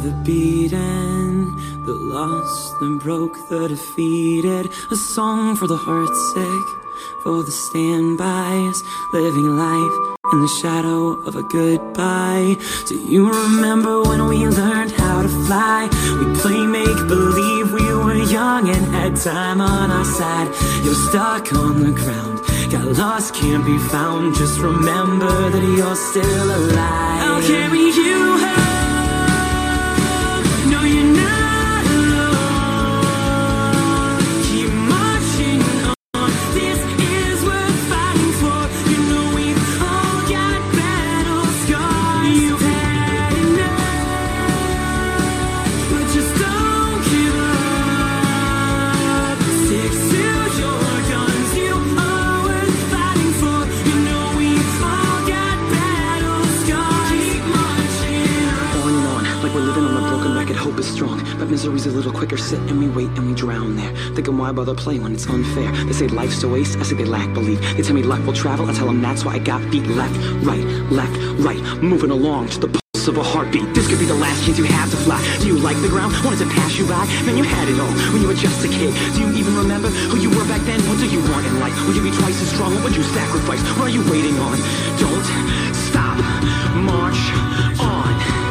the beaten, the lost, the broke, the defeated. A song for the heartsick, for the standbys, living life in the shadow of a goodbye. Do you remember when we learned how to fly? We play make-believe, we were young and had time on our side. You're stuck on the ground, got lost, can't be found. Just remember that you're still alive. I'll carry you home. No, you're not alone. Keep marching on. This is worth fighting for. You know we've all got battle scars. You've had enough, but just don't give up. Stick to your guns. You are worth fighting for. You know we've all got battle scars. Keep marching on and on, like we're living on a broken record. Hope is strong, but misery's a little quicker. Sit and we wait and we drown there, thinking why bother play when it's unfair. They say life's a waste, I say they lack belief. They tell me luck will travel, I tell them that's why I got feet. Left, right, moving along to the pulse of a heartbeat. This could be the last chance you have to fly. Do you like the ground? Wanted to pass you by? Man, you had it all when you were just a kid. Do you even remember who you were back then? What do you want in life? Will you be twice as strong? What would you sacrifice? What are you waiting on? Don't stop, march on.